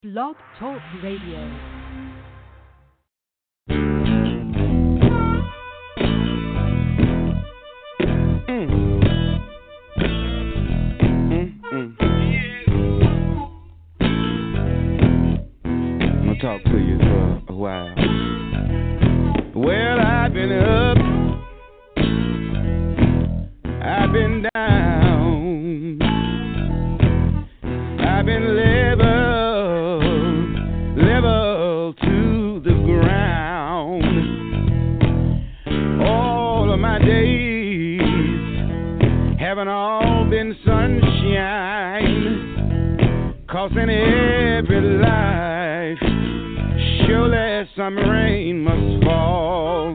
Blog Talk Radio. Talk to you for a while. Well, I've been up, I've been down, I've been level to the ground. All of my days haven't all been sunshine, 'cause in every life surely some rain must fall.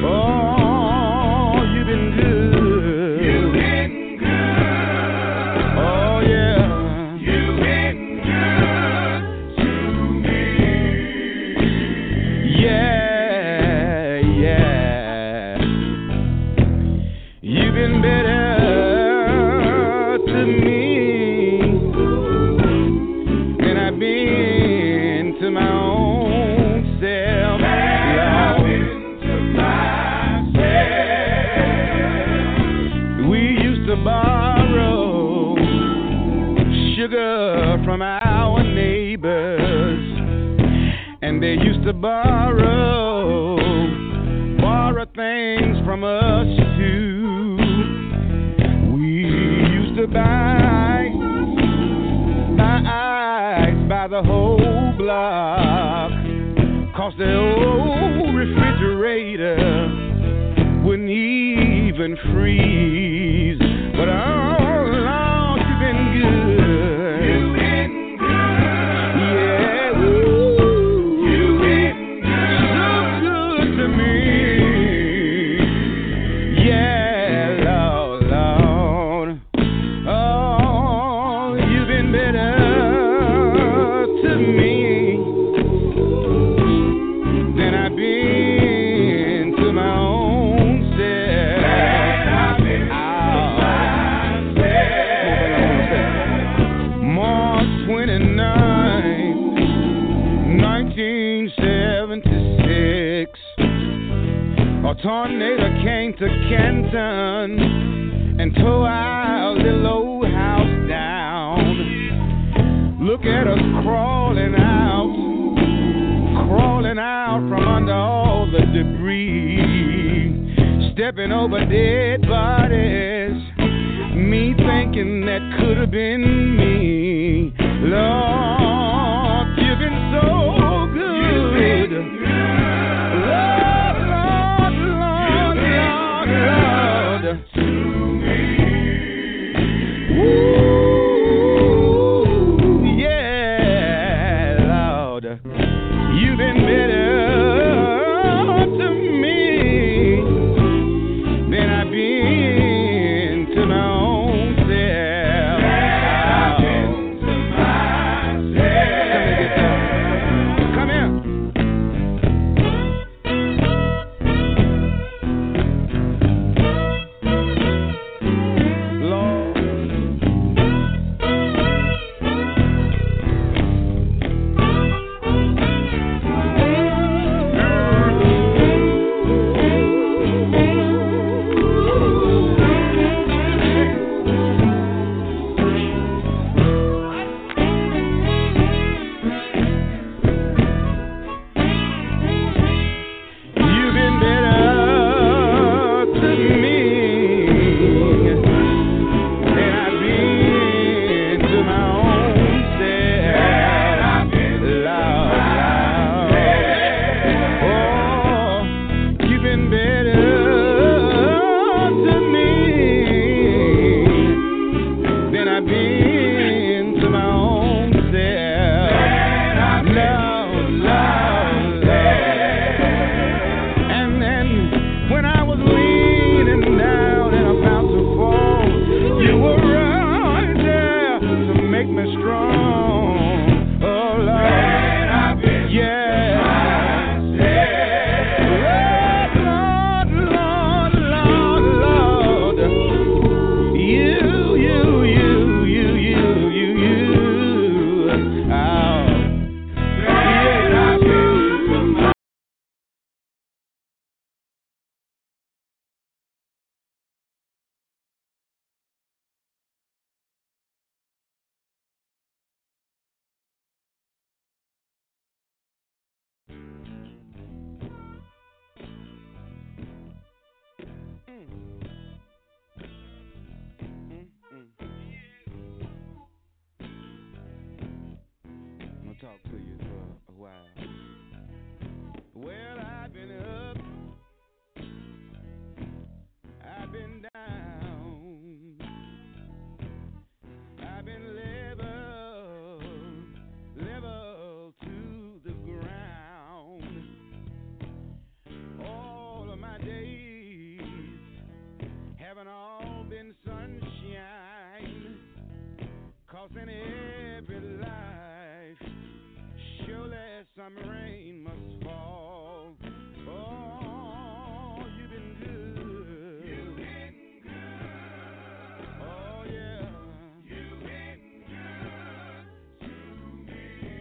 Oh, you've been good. You've been good. Oh, yeah. You've been good to me. Yeah, yeah. You've been better to me than I've been to my own. Borrow sugar from our neighbors, and they used to borrow things from us too. We used to buy ice by the whole block, 'cause the old refrigerator wouldn't even freeze. But oh, Lord, you've been good. You've been good. Yeah, ooh. You've been good. So good to me. Yeah, Lord, Lord. Oh, you've been better to me than I've been to my own self. March 29, 1976, a tornado came to Canton and tore our little old house down. Look at us crawling out from under all the debris, stepping over dead bodies, me thinking that could have been me. Lord, you've been so good. Lord, Lord, Lord, Lord, Lord, to me. Ooh, yeah, Lord, you've been better to me than I've been to my own self. I'm gonna talk to you for a while. Well, I've been up, I've been down, I've been level to the ground. All of my days haven't all been sunshine, 'cause in every life surely some rain must fall. Oh, you've been good. You've been good. Oh, yeah. You've been good to me.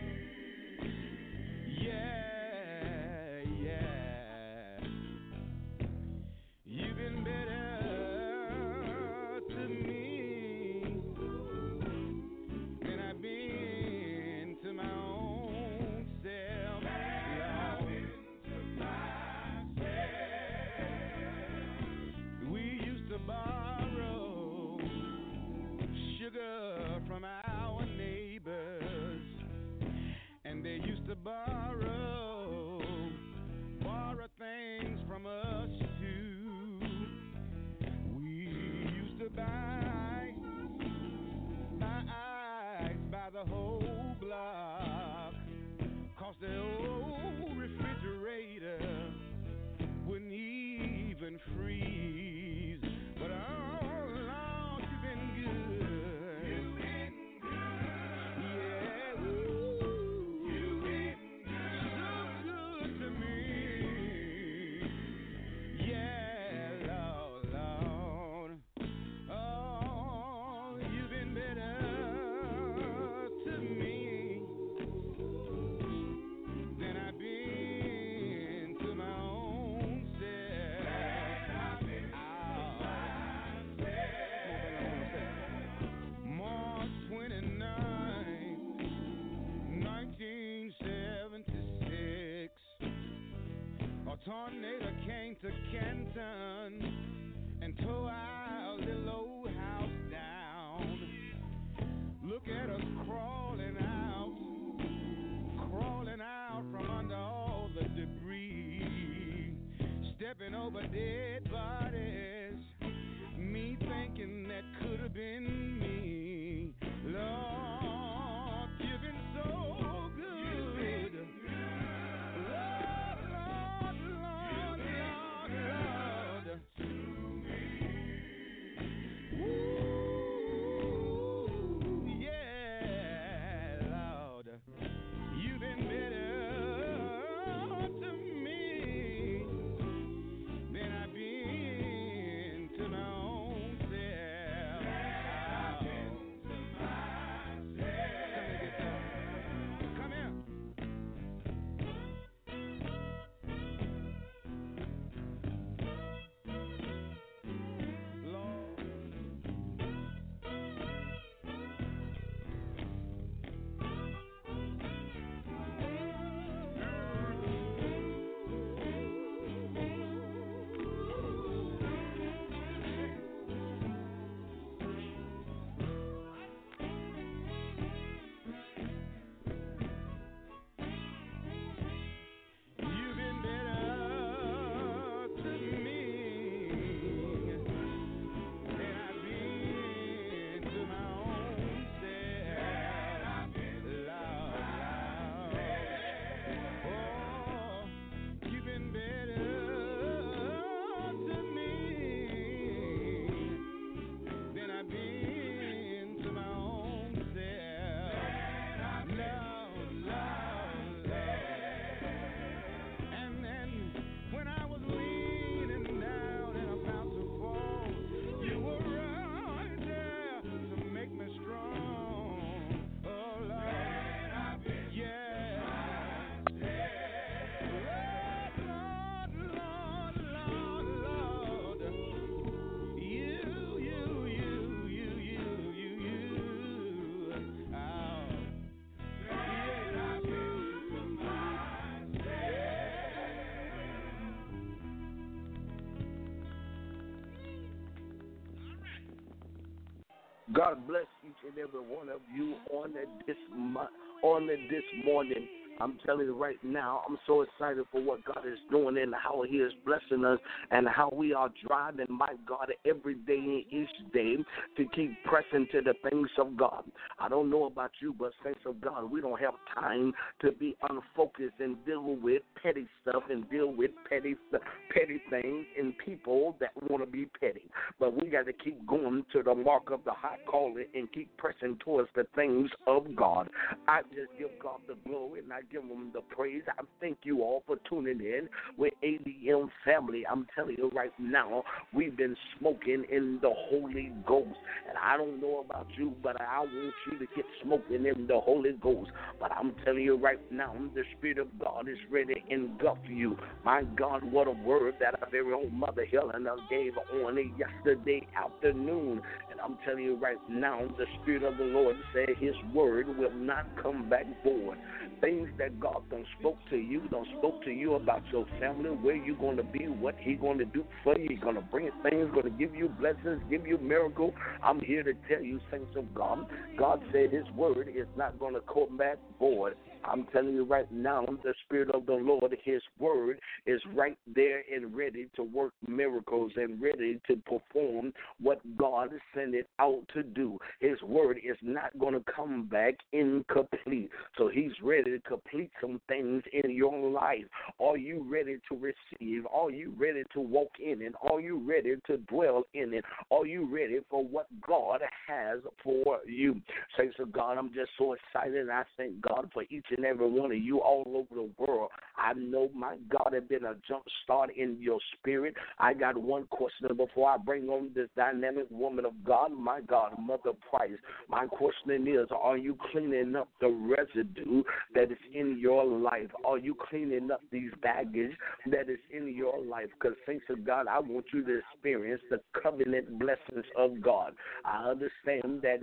Yeah, yeah. You've been better to me than I've been to my own self. I've been to myself. We used to borrow sugar from our neighbors, and they used to borrow things from us too. We used to buy ice by the whole block, 'cause the old refrigerator wouldn't even freeze. But oh Lord, you've been good. You've been good. Yeah, ooh, you've been good. So good to me. Yeah, Lord, Lord. Oh, you've been better to me than I've been to my own self. I've been to myself. March 29, 1976. A tornado came to Canton and tore our little old house down. Look at us crawling out from under all the debris, stepping over dead bodies, me thinking that could have been me. Lord, you've been so good. Lord, Lord, Lord, Lord, Lord, to me. Ooh, yeah, Lord, you've been better to me than I've been God bless each and every one of you on this morning. I'm telling you right now, I'm so excited for what God is doing and how He is blessing us and how we are driving, my God, every day and each day to keep pressing to the things of God. I don't know about you, but saints of God, we don't have time to be unfocused and deal with petty stuff and deal with petty things and people that want to be petty. But we got to keep going to the mark of the high calling and keep pressing towards the things of God. I just give God the glory and I give Him the praise. I thank you all for tuning in with ADM family. I'm telling you right now, we've been smoking in the Holy Ghost. And I don't know about you, but I want you to get smoking in the Holy Ghost. But I'm telling you right now, the Spirit of God is ready to engulf you. My God, what a word that our very own Mother Helen gave on it yesterday afternoon. And I'm telling you right now, the Spirit of the Lord said His word will not come back void. Things that God done spoke to you about your family, where you're going to be, what He's going to do for you. He's going to bring things, going to give you blessings, give you miracles. I'm here to tell you, saints of God, God said His word is not going to come back void. I'm telling you right now, the Spirit of the Lord, His word is right there and ready to work miracles and ready to perform what God sent it out to do. His word is not going to come back incomplete. So He's ready to complete some things in your life. Are you ready to receive? Are you ready to walk in it? Are you ready to dwell in it? Are you ready for what God has for you? Saints of God, I'm just so excited, and I thank God for each and every one of you all over the world. I know, my God, has been a jump start in your spirit. I got one question before I bring on this dynamic woman of God, my God, Mother Price. My question is, are you cleaning up the residue that is in your life? Are you cleaning up these baggage that is in your life? Because, saints of God, I want you to experience the covenant blessings of God. I understand that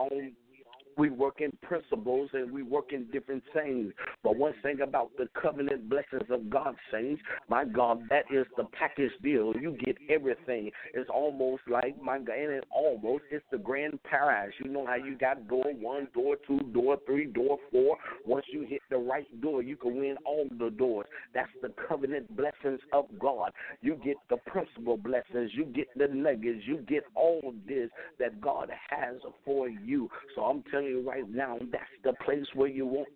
we work in principles and we work in different things. But one thing about the covenant blessings of God, saints, my God, that is the package deal. You get everything. It's almost like, my God, and it's the grand paradise. You know how you got door 1, door 2, door 3, door 4. Once you hit the right door, you can win all the doors. That's the covenant blessings of God. You get the principal blessings. You get the nuggets. You get all of this that God has for you. So I'm telling you right now, that's the place where you want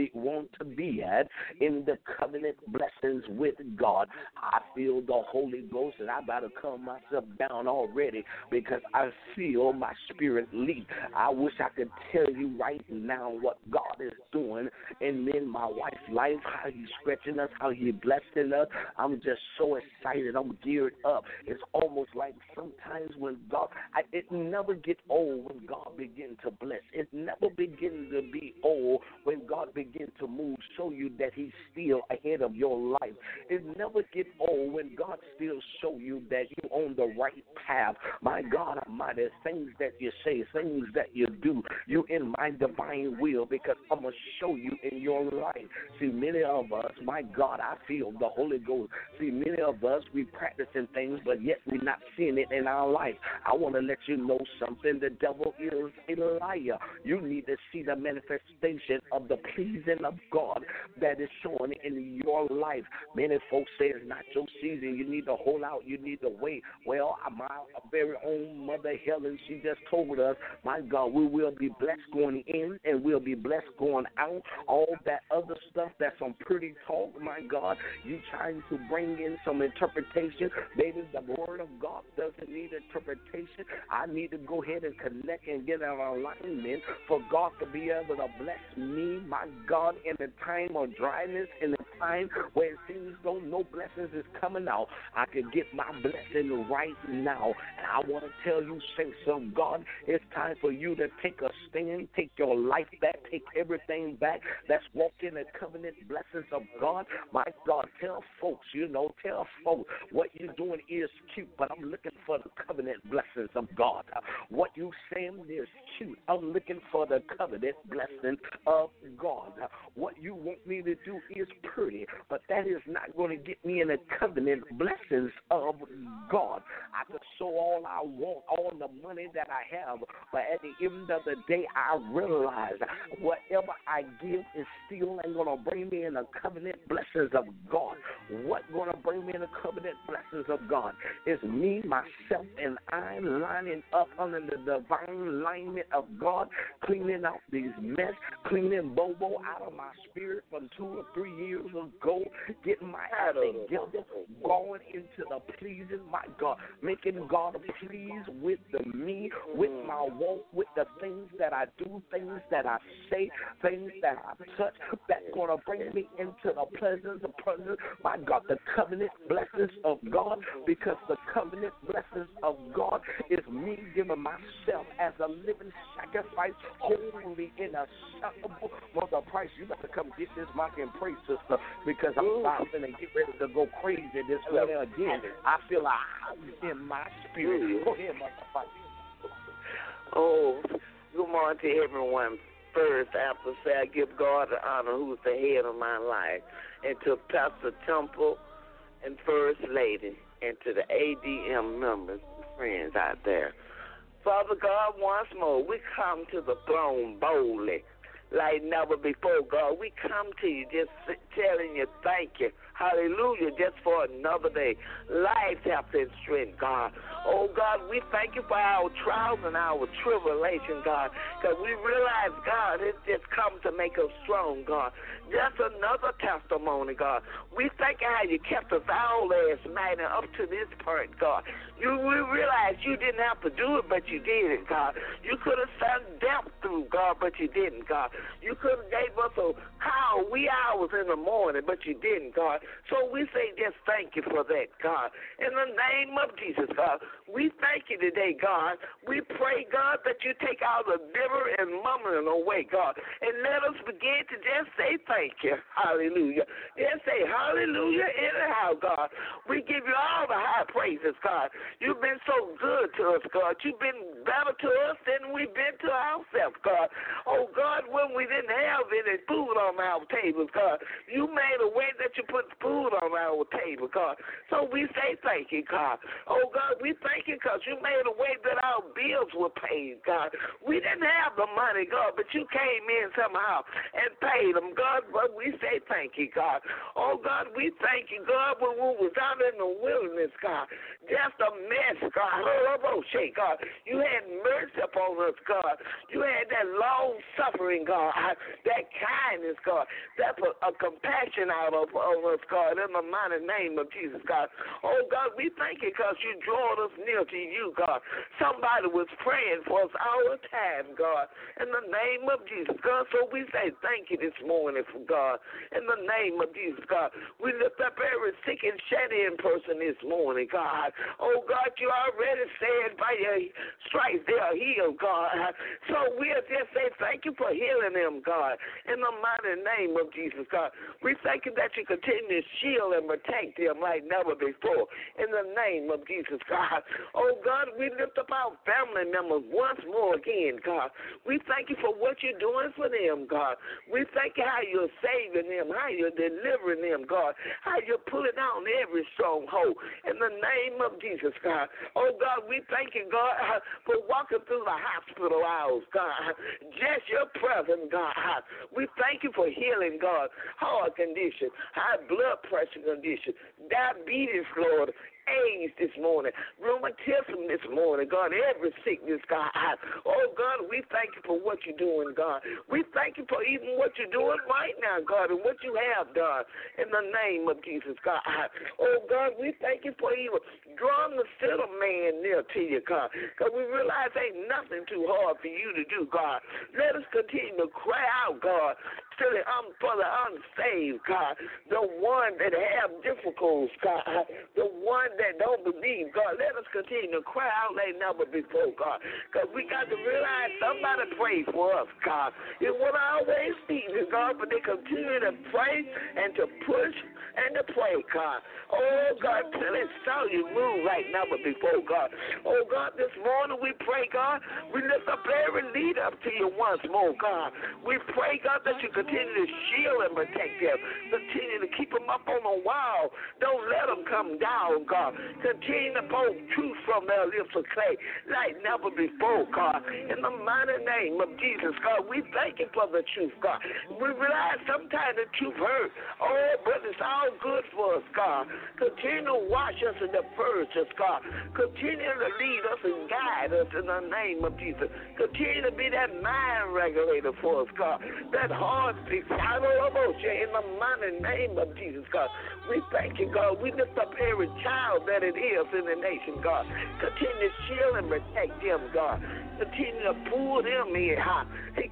to be at in the covenant blessings with God. I feel the Holy Ghost, and I about to calm myself down already because I feel my spirit leap. I wish I could tell you right now what God is doing and in my wife's life, how He's stretching us, how He's blessing us. I'm just so excited. I'm geared up. It's almost like sometimes when God, it never gets old when God begins to bless. It never begin to be old when God begins to move, show you that He's still ahead of your life. It never gets old when God still show you that you're on the right path. My God Almighty, things that you say, things that you do, you in my divine will, because I'm going to show you in your life. See, many of us, my God, I feel the Holy Ghost. See, many of us, we practicing things, but yet we're not seeing it in our life. I want to let you know something. The devil is a liar. You need to see the manifestation of the pleasing of God that is showing in your life. Many folks say it's not your season. You need to hold out. You need to wait. Well, my very own Mother Helen, she just told us, my God, we will be blessed going in and we'll be blessed going out. All that other stuff, that's some pretty talk, my God. You trying to bring in some interpretation. Baby, the word of God doesn't need interpretation. I need to go ahead and connect and get an alignment for God to be able to bless me, my God, in the time of dryness, in the time where it seems though no blessings is coming out. I can get my blessing right now. And I want to tell you, saints of God, it's time for you to take a stand, take your life back, take everything back. Let's walk in the covenant blessings of God. My God, tell folks what you're doing is cute, but I'm looking for the covenant blessings of God. What you saying is cute. I'm looking for the covenant blessing of God. What you want me to do is pretty, but that is not going to get me in the covenant blessings of God. I can sow all I want, all the money that I have, but at the end of the day, I realize whatever I give is still ain't going to bring me in the covenant blessings of God. What's going to bring me in the covenant blessings of God is me, myself, and I lining up under the divine alignment of God, cleaning out these mess, cleaning Bobo out of my spirit from 2 or 3 years ago, getting my act together, going into the pleasing, my God, making God pleased with me, with my walk, with the things that I do, things that I say, things that I touch, that's going to bring me into the presence, my God, the covenant blessings of God, because the covenant blessings of God is me giving myself as a living sacrifice, holy and acceptable. Mother Price, you better come get this mic and pray, sister, because I'm about to get ready to go crazy this morning again. I feel a house in my spirit. Go ahead, Mother Price. Oh, good morning to everyone. First, I have to say I give God the honor who's the head of my life, and to Pastor Temple and First Lady, and to the ADM members and friends out there. Father God, once more, we come to the throne boldly like never before, God. We come to you just telling you thank you. Hallelujah, just for another day. Life, health, and strength, God. Oh, God, we thank you for our trials and our tribulation, God, because we realize, God, it's just come to make us strong, God. Just another testimony, God. We thank you how you kept us all last night and up to this point, God. We realize you didn't have to do it, but you did it, God. You could have sent death through, God, but you didn't, God. You could have gave us a call wee hours in the morning, but you didn't, God. So we say just thank you for that, God. In the name of Jesus, God, we thank you today, God. We pray, God, that you take all the bitter and mumbling away, God, and let us begin to just say thank you. Hallelujah. Just say hallelujah anyhow, God. We give you all the high praises, God. You've been so good to us, God. You've been better to us than we've been to ourselves, God. Oh, God, when we didn't have any food on our tables, God, you made a way that you put food on our table, God. So we say thank you, God. Oh, God, we thank you because you made a way that our bills were paid, God. We didn't have the money, God, but you came in somehow and paid them, God. But we say thank you, God. Oh, God, we thank you, God, when we was out in the wilderness, God. Just a mess, God. God. You had mercy upon us, God. You had that long suffering, God. That kindness, God. That a compassion out of us, God, in the mighty name of Jesus, God. Oh, God, we thank you because you drawed us near to you, God. Somebody was praying for us all the time, God, in the name of Jesus, God. So we say thank you this morning, for God, in the name of Jesus, God. We lift up every sick and shed-in person this morning, God. Oh, God, you already said by your stripes they are healed, God. So we'll just say thank you for healing them, God, in the mighty name of Jesus, God. We thank you that you continue to shield and protect them like never before, in the name of Jesus, God. Oh, God, we lift up our family members once more again, God. We thank you for what you're doing for them, God. We thank you how you're saving them, how you're delivering them, God, how you're pulling down every stronghold, in the name of Jesus, God. Oh, God, we thank you, God, for walking through the hospital aisles, God. Just your presence, God. We thank you for healing, God, heart condition, high blood pressure condition, diabetes, Lord, AIDS this morning, rheumatism this morning, God, every sickness, God. Oh, God, we thank you for what you're doing, God. We thank you for even what you're doing right now, God, and what you have done in the name of Jesus, God. Oh, God, we thank you for even drawing the sinner man near to you, God, because we realize ain't nothing too hard for you to do, God. Let us continue to cry out, God, for the unsaved, God, the one that have difficulties, God, the one that don't believe, God. Let us continue to cry out like never before, God, because we got to realize somebody prays for us, God. It won't always be, God, but they continue to pray and to push and to pray, God. Oh, God, till it's saw you move right now, but before, God. Oh, God, this morning we pray, God, we lift up every leader up to you once more, God. We pray, God, that you continue to shield and protect them. Continue to keep them up on the wall. Don't let them come down, God. Continue to pour truth from their lips of clay like never before, God. In the mighty name of Jesus, God, we thank you for the truth, God. We realize sometimes the truth hurts. Oh, but it's all good for us, God. Continue to wash us and to purge us, God. Continue to lead us and guide us in the name of Jesus. Continue to be that mind regulator for us, God. That heart fix, in the mighty name of Jesus, God. We thank you, God. We lift up every child that it is in the nation, God. Continue to shield and protect them, God. Continue to pull them in, God.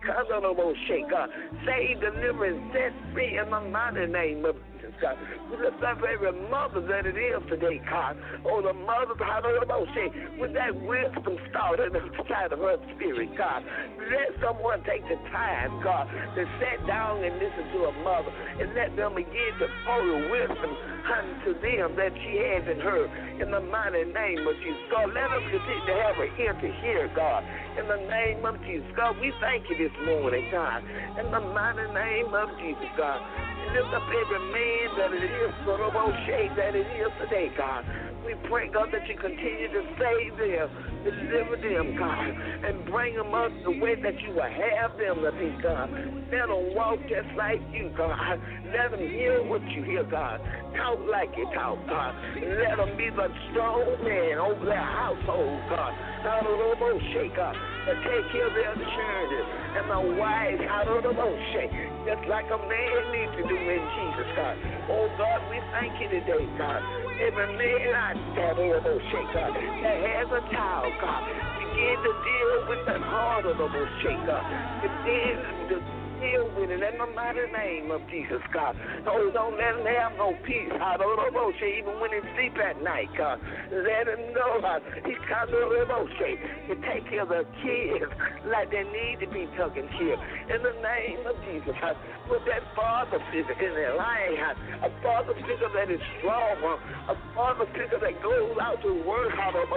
God. Save, deliver, and set free in the mighty name of Jesus, God. We lift up every mother that it is today, God. Oh, the mother, with that wisdom started inside of her spirit, God. Let someone take the time, God, to sit down and listen to a mother and let them begin to pour the wisdom unto them that she has in her in the mighty name of Jesus. God, let us continue to have an ear to hear, God, in the name of Jesus. God, we thank you this morning, God, in the mighty name of Jesus, God. Lift up every man that it is, that it is today, God. We pray, God, that you continue to save them, deliver them, God, and bring them up the way that you will have them to be, God. Let them walk just like you, God. Let them hear what you hear, God. Talk like you talk, God. Let them be the strong man over their household, God. God, to take care of their children and the wives, just like a man needs to do in Jesus, God. Oh, God, we thank you today, God. Every man out there, God, that has a child, God, begin to deal with the heart of the God. Begin to deal with it in the mighty name of Jesus, God. Oh, don't let him have no peace, God. Even when he sleep at night, God. Let him know, God, he can't to take care of the kids like they need to be taken care of. In the name of Jesus, God. Put that father figure in their life, God. A father figure that is strong, a father figure that goes out to work,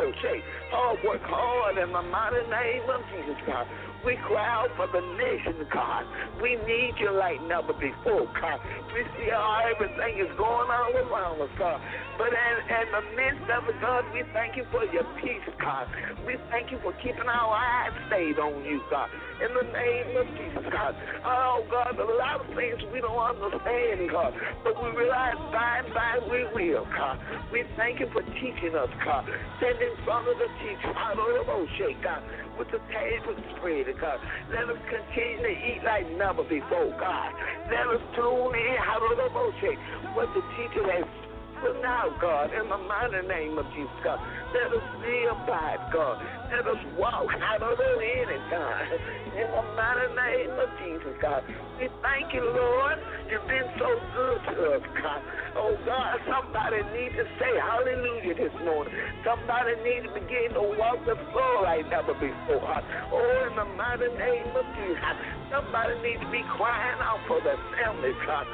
work hard in the mighty name of Jesus, God. We cry out for the nation, God. We need you like never before, God. We see how everything is going on around us, God. But in the midst of it, God, we thank you for your peace, God. We thank you for keeping our eyes stayed on you, God. In the name of Jesus, God. Oh, God, a lot of things we don't understand, God. But we realize by and by we will, God. We thank you for teaching us, God. Stand in front of the teacher, God, with the table spread, God. Let us continue to eat like never before, God. Let us tune in, what the teacher has put out, God, in the mighty name of Jesus, God. Let us live by it, God. Let us walk out of it, God. In the mighty name of Jesus, God. We thank you, Lord. You've been so good to us, God. Oh, God, somebody needs to say hallelujah this morning. Somebody needs to begin to walk the floor like never before. Oh, in the mighty name of Jesus. Somebody needs to be crying out for their family, God.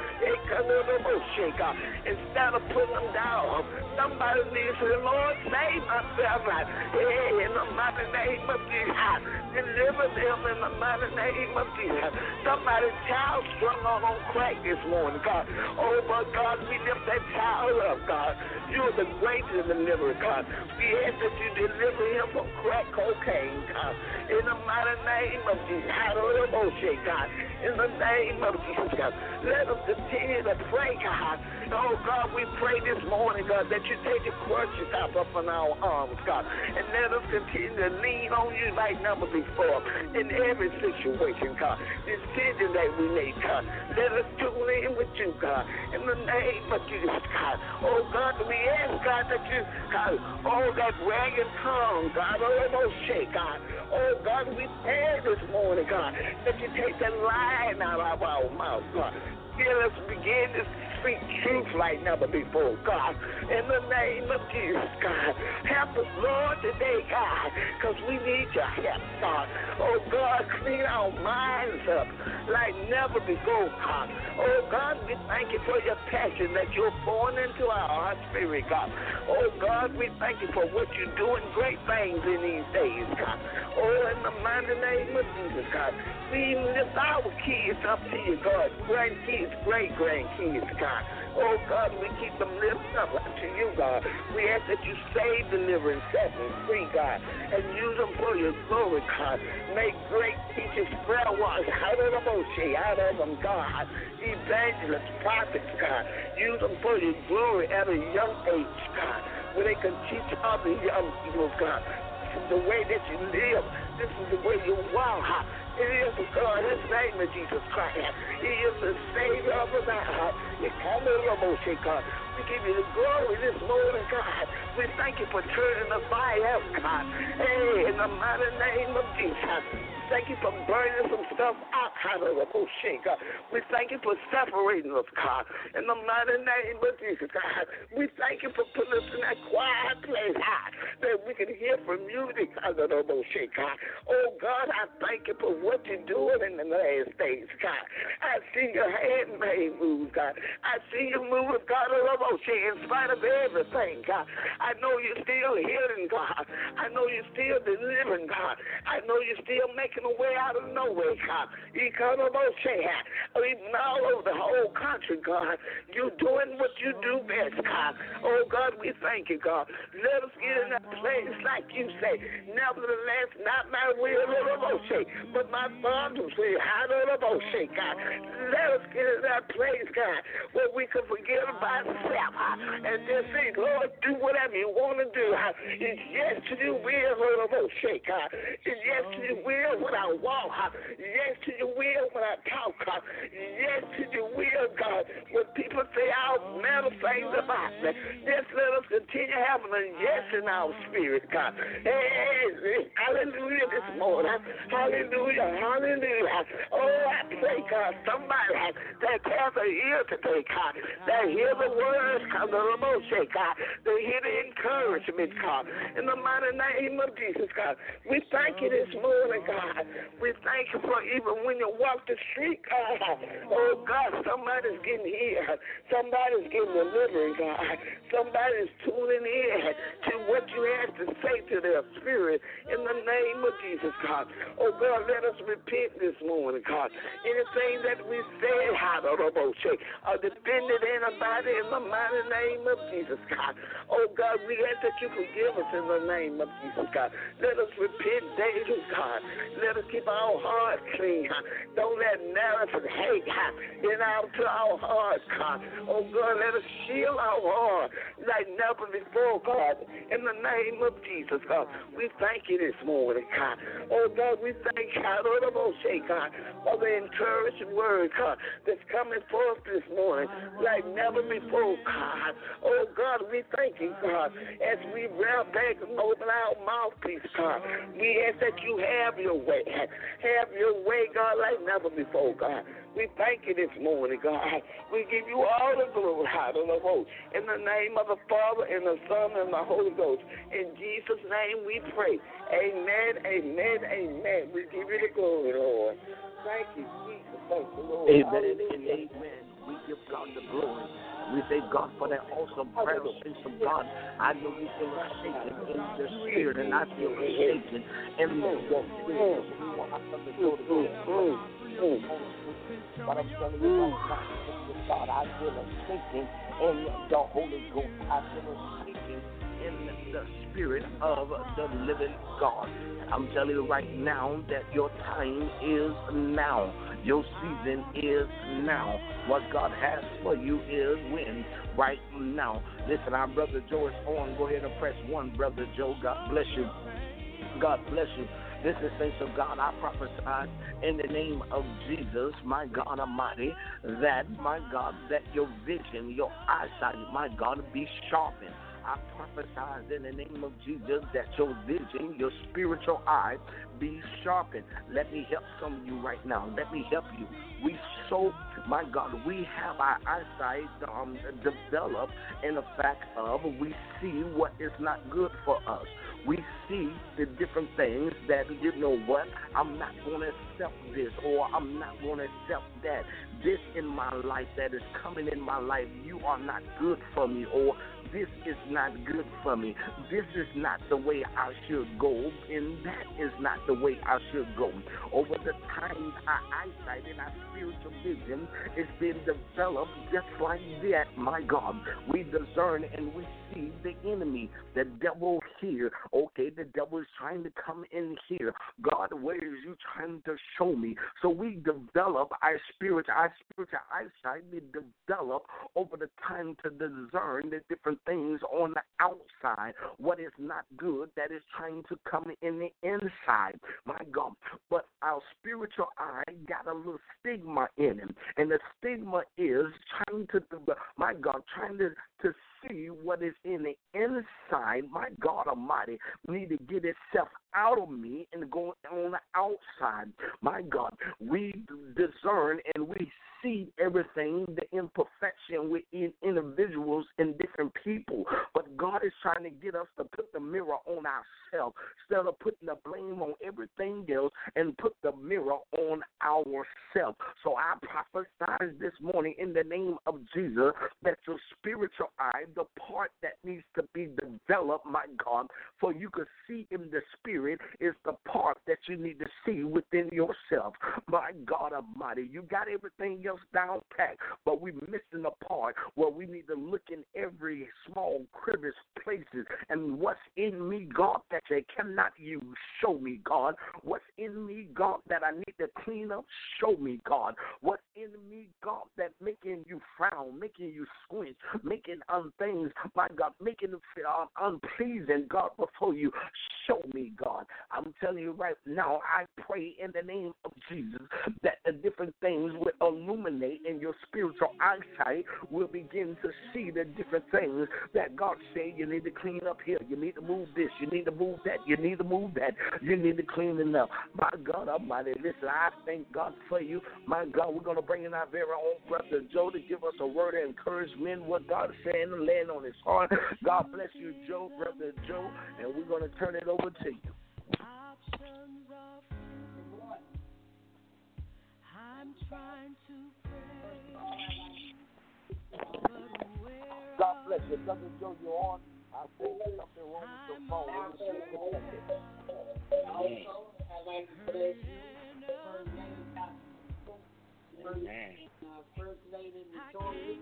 God. Instead of putting them down, somebody needs to say, Lord, save my family. Hey, in the mighty name of Jesus. Deliver them in the mighty name of Jesus. Somebody's child strung on crack this morning, God. Oh, but God, we lift that child up, God. You're the greatest deliverer, God. We ask that you deliver him from crack cocaine, God. In the mighty name of Jesus. God. In the name of Jesus, God. Let us continue to pray, God. Oh, God, we pray this morning, God, that you take the crutches out up in our arms, God. And let us continue to lean on you like never before in every situation, God. Decision that we make, God. Let us tune in with you, God. In the name of Jesus, God. Oh, God, we ask, God, that you, God, oh, that wagging tongue, God, God. Oh, God, we pray this morning, God, that you take that line out of our mouth, God. Let us begin to speak truth like never before, God. In the name of Jesus, God. Help us, Lord, today, God, because we need your help, God. Oh, God, clean our minds up like never before, God. Oh, God, we thank you for your passion that you're pouring into our spirit, God. Oh, God, we thank you for what you're doing, great things in these days, God. Oh, in the mighty name of Jesus, God. We lift our kids up to you, God. Grandkids, great-grandkids, God. Oh, God, we keep them lifted up to you, God. We ask that you save, deliver, and set them free, God, and use them for your glory, God. Make great teachers, prayer warriors, out of them, God. Evangelists, prophets, God. Use them for your glory at a young age, God, where they can teach other young people, God. This is the way that you live. This is the way you walk. It is God. His name is Jesus Christ. He is the Savior of the heart. God. We give you the glory this morning, God. We thank you for turning the fire out, God. Hey, in the mighty name of Jesus. Thank you for burning some stuff out of the bullshit, God. We thank you for separating us, God. In the mighty name of Jesus, God. We thank you for putting us in that quiet place, God, that we can hear from you, God, of the bullshit, God. Oh, God, I thank you for what you're doing in the last days, God. I see your handmaid move, God. I see you move, God, of the bullshit, in spite of everything, God. I know you're still healing, God. I know you're still delivering, God. I know you're still making a way out of nowhere, God. Even all over the whole country, God, you're doing what you do best, God. Oh, God, we thank you, God. Let us get in that place like you say. Nevertheless, not my will, but my Father's will. God. Let us get in that place, God, where we can forget about self and just say, Lord, do whatever you want to do. It's yes to your will, God. It's yes to your will when I walk. Yes to your will when I talk. Yes to your will, God. When people say all manner things about me, just let us continue having a yes in our spirit, God. Hey, hallelujah this morning. Hallelujah, hallelujah. Oh, I pray, God, somebody that has an ear today, God, that hear the words, God, that hear the encouragement, God. In the mighty name of Jesus, God, we thank you this morning, God. We thank you for even when you walk the street, God. Oh, God, somebody's getting healed. Somebody's getting delivered, God. Somebody's tuning in to what you have to say to their spirit in the name of Jesus, God. Oh, God, let us repent this morning, God. Anything that we said, or defended anybody in the mighty name of Jesus, God. Oh, God, we ask that you forgive us in the name of Jesus, God. Let us repent daily, God. Let us keep our hearts clean. Don't let narrative hate get out to our hearts, God. Oh, God, let us shield our heart like never before, God. In the name of Jesus, God. We thank you this morning, God. Oh, God, we thank you, God, for the encouraging word, God, that's coming forth this morning like never before, God. Oh, God, we thank you, God, as we wrap back and open our mouthpiece, God. We ask that you have your way. Have your way, God, like never before, God. We thank you this morning, God. We give you all the glory, hallelujah. In the name of the Father, and the Son, and the Holy Ghost. In Jesus' name we pray. Amen, amen, amen. We give you the glory, Lord. Thank you, Jesus. Thank you, Lord. Amen and amen. We give God the glory. We thank God for that awesome prayer, saints of God. I know you feel a shaking in the spirit, and I feel a shaking in the spirit. But I'm telling you right now, God, I feel a shaking in the Holy Ghost. I feel a shaking in the spirit of the living God. I'm telling you right now that your time is now. Your season is now. What God has for you is when, right now. Listen, our Brother Joe is on. Go ahead and press 1, Brother Joe. God bless you. God bless you. This is saints of God. I prophesy in the name of Jesus, my God Almighty, that, my God, that your vision, your eyesight, my God, be sharpened. I prophesy in the name of Jesus that your vision, your spiritual eye be sharpened. Let me help some of you right now. Let me help you. My God, we have our eyesight developed in the fact of we see what is not good for us. We see the different things that, you know what, I'm not going to accept this, or I'm not going to accept that. This in my life that is coming in my life, you are not good for me, or this is not good for me. This is not the way I should go, and that is not the way I should go. Over the time, our eyesight and our spiritual vision is being developed just like that, my God. We discern and we see the enemy, the devil here. Okay, the devil is trying to come in here. God, where is you trying to show me? So we develop our spiritual eyesight. We develop over the time to discern the different things on the outside, what is not good that is trying to come in the inside, my God. But our spiritual eye got a little stigma in him, and the stigma is trying to, my God, trying to see what is in the inside. My God Almighty, need to get itself out of me and go on the outside. My God, we discern and we see everything, the imperfection within individuals and different people. But God is trying to get us to put the mirror on ourselves instead of putting the blame on everything else, and put the mirror on ourselves. So I prophesy this morning in the name of Jesus that your spiritual eye, the part that needs to be developed, my God, for you can see in the spirit, is the part that you need to see within yourself. My God Almighty, you got everything else down packed, but we're missing the part where we need to look in every small crevice places, and what's in me, God, that you cannot use, show me, God. What's in me, God, that I need to clean up, show me, God. What's in me, God, that making you frown, making you squint, making things, my God, making it unpleasing, God, before you, show me, God. I'm telling you right now, I pray in the name of Jesus that the different things will illuminate, and your spiritual eyesight will begin to see the different things that God said you need to clean up here. You need to move this. You need to move that. You need to move that. You need to clean it up. My God Almighty, listen, I thank God for you. My God, we're going to bring in our very own Brother Joe to give us a word of encouragement, what God is saying and laying on his heart. God bless you, Joe, Brother Joe, and we're going to turn it over to you. I'm trying to pray. God bless you. Brother Joe, you're on. I think there's something wrong with your phone. I'd like to say First Lady Victoria.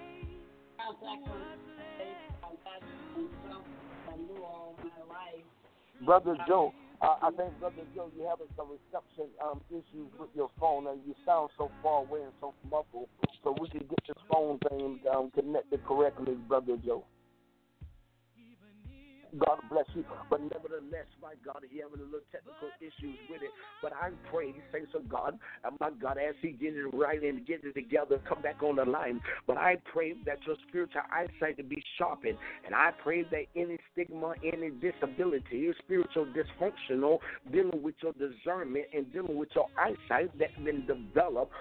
I knew all my life. Brother Joe, I think, Brother Joe, you're having some reception issues with your phone, and you sound so far away and so muffled, so we can get this phone thing connected correctly, Brother Joe. God bless you. But nevertheless, my God, you're having a little technical issues with it. But I pray, thanks to God, and my God, as he gets it right and gets it together, come back on the line. But I pray that your spiritual eyesight to be sharpened. And I pray that any stigma, any disability, your spiritual dysfunctional, dealing with your discernment and dealing with your eyesight that's been developed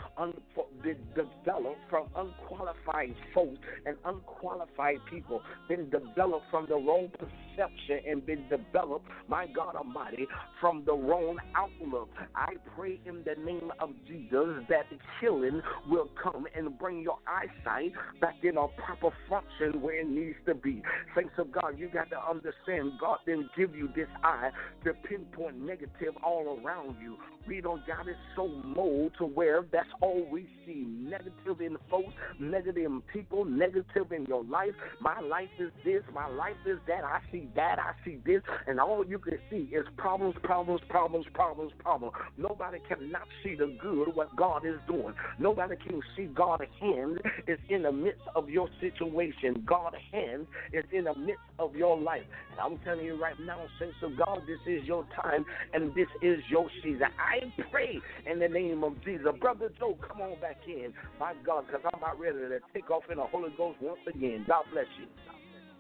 from unqualified folks and unqualified people, been developed from the wrong perception and been developed, my God Almighty, from the wrong outlook. I pray in the name of Jesus that healing will come and bring your eyesight back in a proper function where it needs to be. Thanks to God, you got to understand, God didn't give you this eye to pinpoint negative all around you. We don't got it so mold to where that's all we see. Negative in folks, negative in people, negative in your life. My life is this, my life is that. I see that, I see this, and all you can see is problems, problems, problems, problems, problems. Nobody cannot see the good, what God is doing. Nobody can see God's hand is in the midst of your situation. God's hand is in the midst of your life. And I'm telling you right now, saints of God, this is your time and this is your season. I pray in the name of Jesus. Brother Joe, come on back in, my God, because I'm about ready to take off in the Holy Ghost once again. God bless you.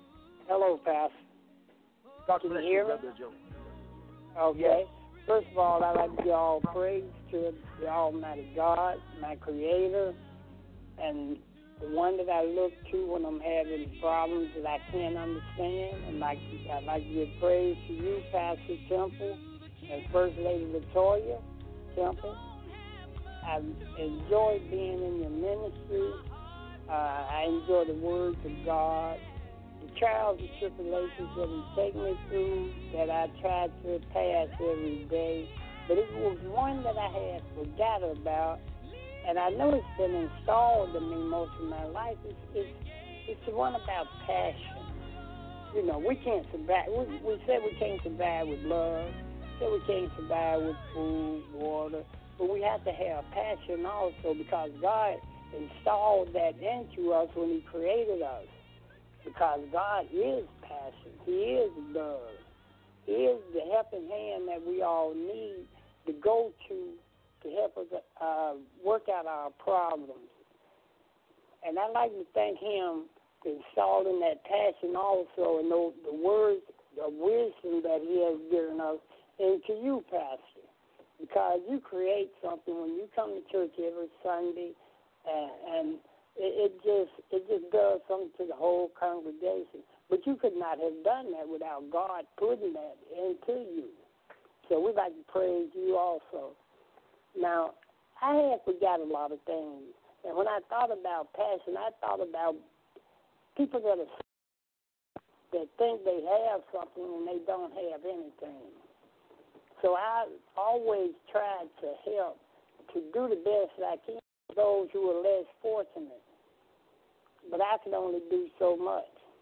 Hello, Pastor. God Can you bless hear you, me? Brother Joe. Okay. First of all, I'd like to give all praise to the Almighty God, my Creator, and the one that I look to when I'm having problems that I can't understand. And I'd like to give praise to you, Pastor Temple, and First Lady Latoya Temple. I've enjoyed being in your ministry. I enjoy the words of God. The trials and tribulations that He taken me through that I tried to pass every day. But it was one that I had forgot about, and I know it's been installed in me most of my life. It's the one about passion. You know, we can't survive. We said we can't survive with love. Said we can't survive with food, water. But we have to have passion also, because God installed that into us when He created us. Because God is passion. He is love. He is the helping hand that we all need to go to help us work out our problems. And I'd like to thank Him for installing that passion also, and the words of wisdom that He has given us into you, Pastor. Because you create something when you come to church every Sunday, and it just does something to the whole congregation. But you could not have done that without God putting that into you. So we'd like to praise you also. Now, I had forgot a lot of things. And when I thought about passion, I thought about people that think they have something and they don't have anything. So I always tried to help to do the best that I can for those who are less fortunate. But I can only do so much.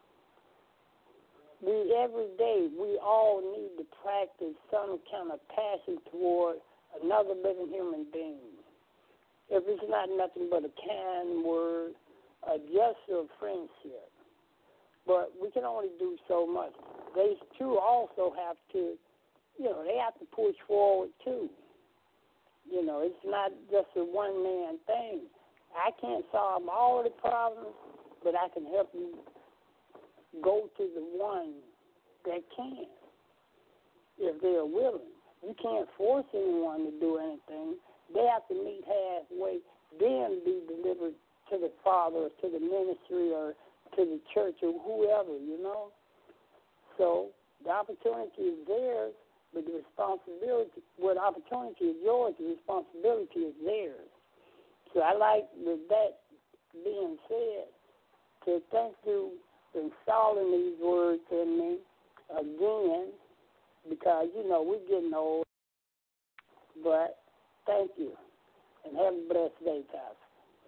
Every day, we all need to practice some kind of passion toward another living human being. If it's not nothing but a kind word, a gesture of friendship. But we can only do so much. They, too, also have to, they have to push forward, too. It's not just a one-man thing. I can't solve all the problems, but I can help you go to the one that can, if they are willing. You can't force anyone to do anything. They have to meet halfway, then be delivered to the Father or to the ministry or to the church or whoever, So the opportunity is theirs, but the responsibility, the opportunity is yours, the responsibility is theirs. So I like, with that being said, to thank you for installing these words in me again, because, we're getting old. But thank you, and have a blessed day, Pastor.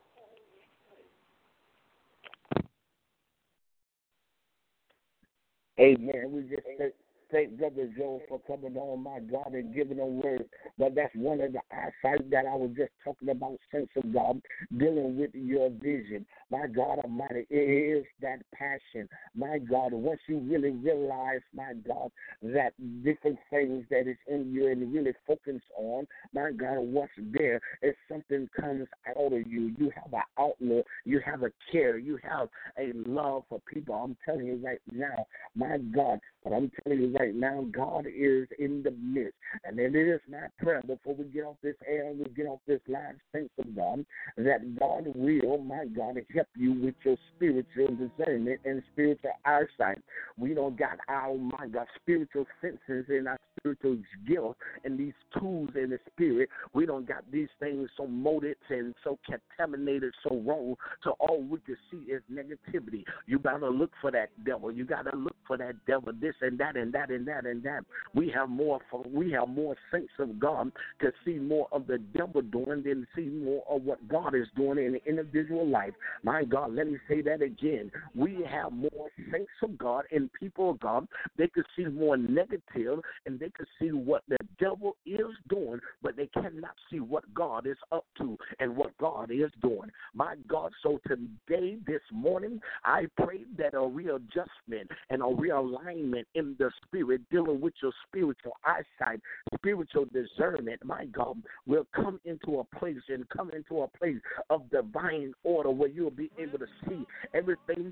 Amen. We just thank Brother Joe for coming on, my God, and giving a word. But that's one of the eyesight that I was just talking about, sense of God, dealing with your vision. My God Almighty, it is that passion. My God, once you really realize, my God, that different things that is in you and really focus on, my God, what's there, if something comes out of you, you have an outlook, you have a care, you have a love for people. I'm telling you right now, my God, but I'm telling you right now, God is in the midst. And it is my prayer before we get off this air and we get off this live sense of God, that God will, my God, help you with your spiritual discernment and spiritual eyesight. We don't got our, my God, spiritual senses and our spiritual gifts and these tools in the spirit. We don't got these things so molded and so contaminated, so wrong, so all we can see is negativity. You got to look for that devil. You got to look for that devil, this and that and that and that and that. We have more sense of God to see more of the devil doing than see more of what God is doing in the individual life. My God, let me say that again. We have more sense of God in people of God. They could see more negative and they could see what the devil is doing, but they cannot see what God is up to and what God is doing. My God, so today, this morning, I pray that a readjustment and a realignment in the spirit, dealing with your spiritual eyesight, spiritual discernment, my God, will come into a place of divine order where you'll be able to see everything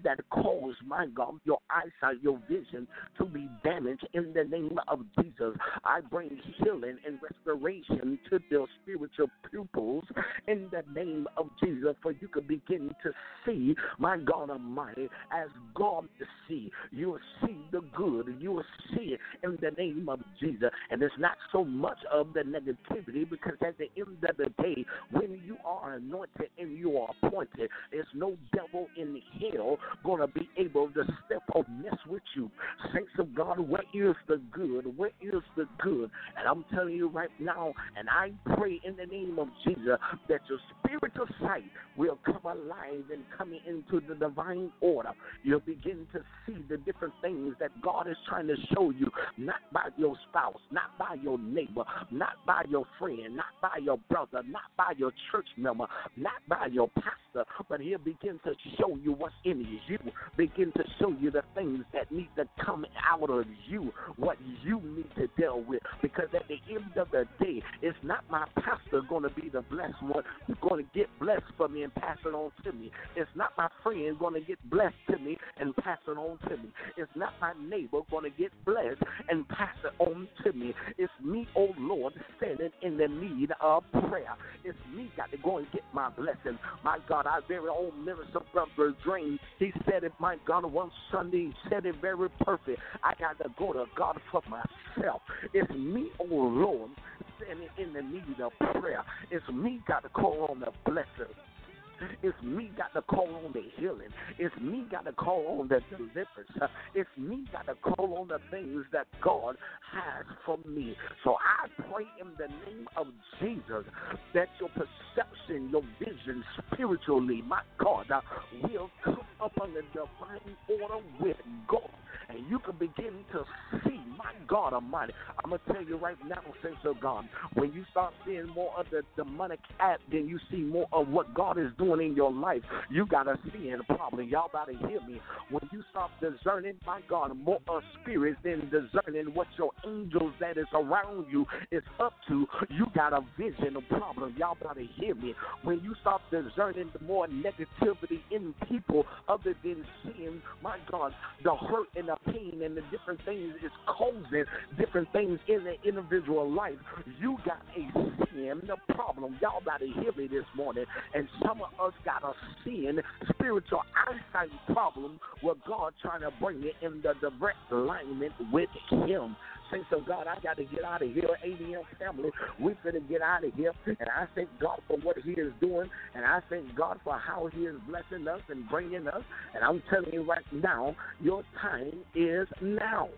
that cause, my God, your eyesight, your vision to be damaged in the name of Jesus. I bring healing and restoration to their spiritual pupils in the name of Jesus, for you can begin to see, my God Almighty, as God to see. You will see the good. You will see it in the name of Jesus. And it's not so much of the negativity, because at the end of the day, when you are anointed and you are appointed, there's no devil in hell going to be able to step or mess with you. Saints of God, what is the good? What is the good? And I'm telling you right now, and I pray in the name of Jesus that your spiritual sight will come alive and coming into the divine order. You'll begin to see the different things that God is trying to show you, not by your spouse, not by your neighbor, not by your friend, not by your brother, not by your church member, not by your pastor, but he'll begin to show you what's in you, begin to show you the things that need to come out of you, what you need to deal with, because at the end of the day, it's not my pastor going to be the blessed one who's going to get blessed for me and pass it on to me. It's not my friend going to get blessed to me and pass it on to me. It's not my neighbor going to get blessed and pass it on to me. It's me, oh Lord, standing in the need of prayer. It's me got to go and get my blessing. My God, our very own minister, Brother Dream, he said it, my God, one Sunday, he said it very perfect. I got to go to God for myself. It's me, oh Lord, standing in the need of prayer. It's me got to call on the blessing. It's me got to call on the healing. It's me got to call on the deliverance. It's me got to call on the things that God has for me. So I pray in the name of Jesus that your perception, your vision spiritually, my God, will come up under divine order with God. And you can begin to see, my God Almighty. I'm going to tell you right now, saints of God, when you start seeing more of the demonic act than you see more of what God is doing in your life, you got to see a problem. Y'all got to hear me. When you start discerning, my God, more of spirits than discerning what your angels that is around you is up to, you got a vision of problem. Y'all got to hear me. When you start discerning the more negativity in people other than seeing, my God, the hurt and the pain and the different things is causing different things in the individual life, you got a sin problem. Y'all got to hear me this morning. And some of us got a sin, spiritual eyesight problem where God trying to bring it in the direct alignment with Him. Saints of God, I got to get out of here. ABM family, we finna get out of here. And I thank God for what He is doing. And I thank God for how He is blessing us and bringing us. And I'm telling you right now, your time is now.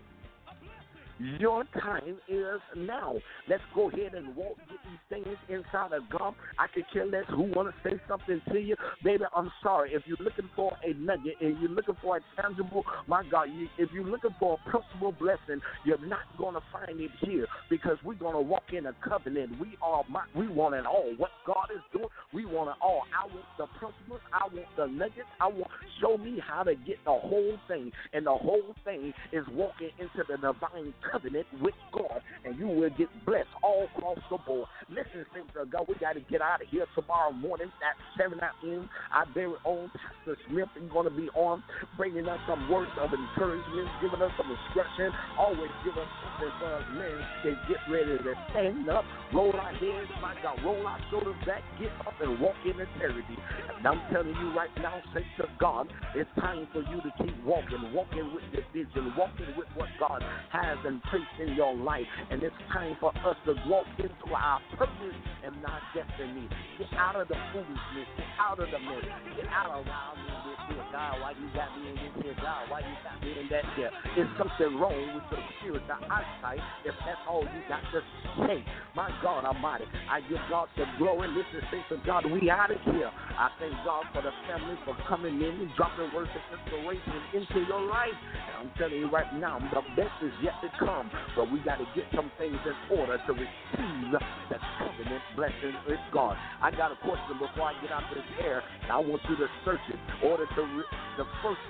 Your time is now. Let's go ahead and walk, get these things inside of God. I could care less who want to say something to you. Baby, I'm sorry. If you're looking for a nugget and you're looking for a tangible, my God, if you're looking for a principal blessing, you're not going to find it here, because we're going to walk in a covenant. We want it all. What God is doing, we want it all. I want the principles. I want the nuggets. Show me how to get the whole thing. And the whole thing is walking into the divine covenant with God, and you will get blessed all across the board. Listen, saints of God, we got to get out of here tomorrow morning at 7 a.m. Our very own Pastor Smith is going to be on, bringing us some words of encouragement, giving us some instruction, always give us something for us men to get ready to stand up, roll our heads, my God, roll our shoulders back, get up and walk in integrity. And I'm telling you right now, saints of God, it's time for you to keep walking with the vision, walking with what God has and placed in your life. And it's time for us to walk into our purpose and our destiny. Get out of the foolishness, get out of the mess, get out of this here. God, why you got me in this here? God, why you got me in that here? There's something wrong with your spirit, the eyesight, if that's all you got to say. My God Almighty, I give God the glory. Listen, saints of God, we out of here. I thank God for the family for coming in and dropping words of inspiration into your life. And I'm telling you right now, the best is yet to come, but we got to get some things in order to receive the covenant blessing with God. I got a question before I get out this air, and I want you to search it. In order to the first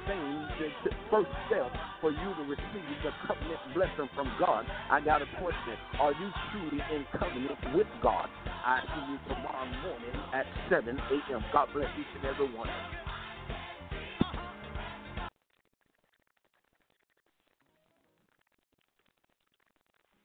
step for you to receive the covenant blessing from God, I got a question. Are you truly in covenant with God? I see you tomorrow morning at 7 a.m. God bless each and every one.